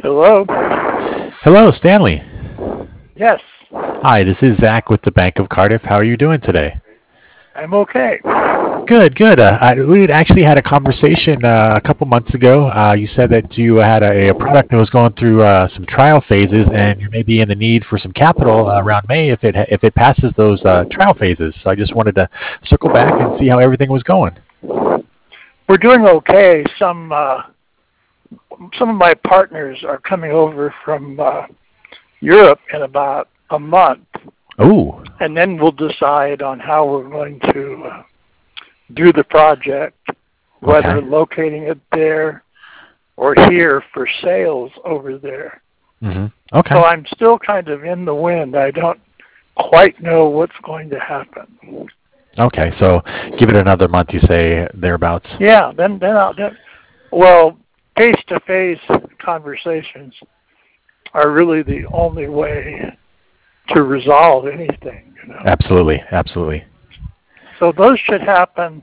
Hello? Hello, Stanley. Yes, Hi, this is Zach with the Bank of Cardiff. How are you doing today? I'm okay. Good, good. We had actually had a conversation a couple months ago. You said that you had a product that was going through some trial phases, and you may be in the need for some capital around May if it passes those trial phases. So I just wanted to circle back and see how everything was going. We're doing okay. Some of my partners are coming over from Europe in about a month, Oh, and then we'll decide on how we're going to do the project, whether okay. locating it there or here for sales over there. Okay. So I'm still kind of in the wind. I don't quite know what's going to happen. Okay. So give it another month, you say thereabouts. Yeah, well, face-to-face conversations are really the only way to resolve anything. Absolutely, absolutely. So those should happen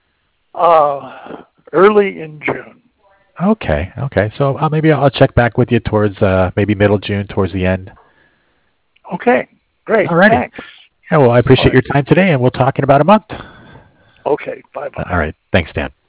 early in June. Okay, okay. So maybe I'll check back with you towards maybe middle June, towards the end. Okay, great. Alrighty. Thanks. Yeah, well, I All appreciate right. your time today, and we'll talk in about a month. Okay, bye-bye. All right. Thanks, Dan.